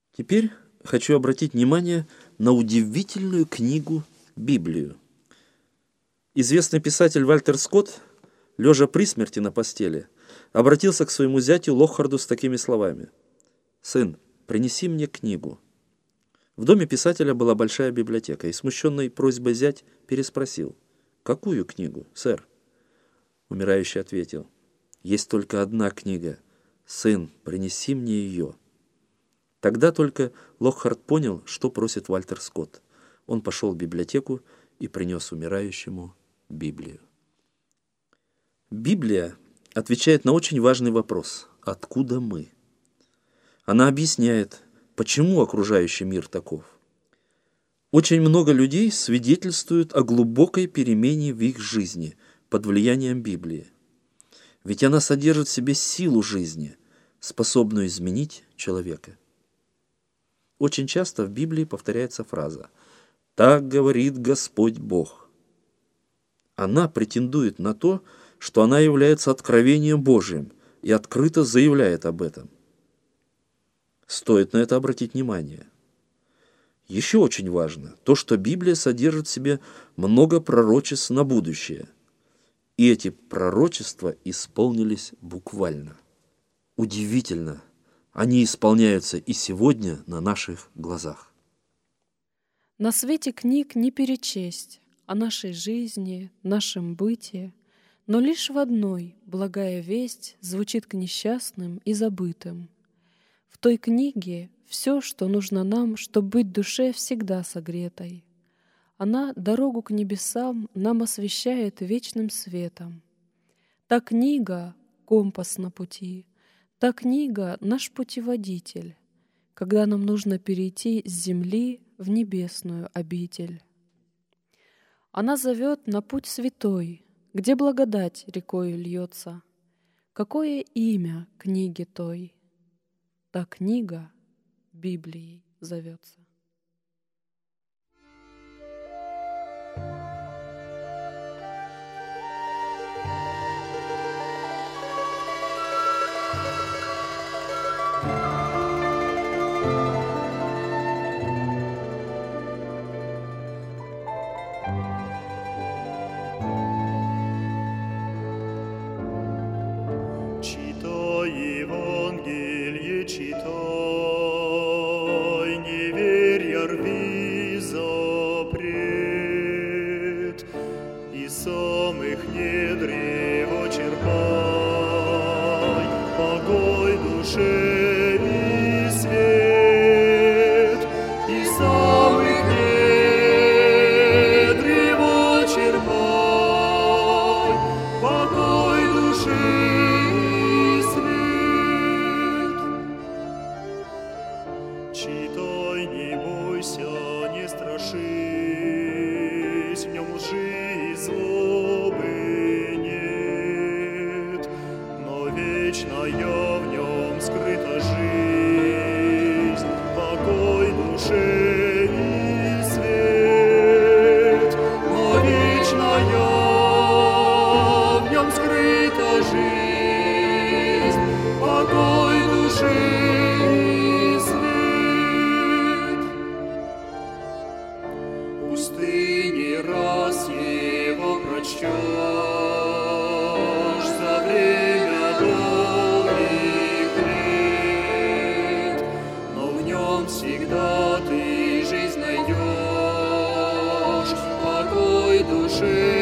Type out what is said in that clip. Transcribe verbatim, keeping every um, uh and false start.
Теперь хочу обратить внимание на удивительную книгу Библию. Известный писатель Вальтер Скотт, лежа при смерти на постели, обратился к своему зятю Локхарду с такими словами: «Сын, принеси мне книгу». В доме писателя была большая библиотека, и смущенный просьбой зять переспросил: «Какую книгу, сэр?» Умирающий ответил: «Есть только одна книга. Сын, принеси мне ее». Тогда только Локхард понял, что просит Вальтер Скотт. Он пошел в библиотеку и принес умирающему Библию. Библия отвечает на очень важный вопрос: откуда мы? Она объясняет, почему окружающий мир таков. Очень много людей свидетельствуют о глубокой перемене в их жизни под влиянием Библии. Ведь она содержит в себе силу жизни, способную изменить человека. Очень часто в Библии повторяется фраза «Так говорит Господь Бог». Она претендует на то, что она является откровением Божиим и открыто заявляет об этом. Стоит на это обратить внимание. Еще очень важно то, что Библия содержит в себе много пророчеств на будущее. И эти пророчества исполнились буквально. Удивительно, они исполняются и сегодня на наших глазах. На свете книг не перечесть о нашей жизни, нашем быте, но лишь в одной благая весть звучит к несчастным и забытым. В той книге все, что нужно нам, чтобы быть душе всегда согретой. Она дорогу к небесам нам освещает вечным светом. Та книга — компас на пути, та книга — наш путеводитель, когда нам нужно перейти с земли в небесную обитель. Она зовет на путь святой, где благодать рекою льется. Какое имя книги той? Та книга Библией зовется. Читай Евангелие, читай, не верь, а рви запрет, и самых недр его черпай, покой душе и свет, и самых недр его черпай, покой душе. Читай, не бойся, не страшись, в нем лжи и злобы нет, но вечная в нем скрыта жизнь, покой душе и свет, но вечная в нем скрыта жизнь, покой душе. Пустыни раз его прочтешь за время долгих лет, но в нем всегда ты жизнь найдешь, покой душе.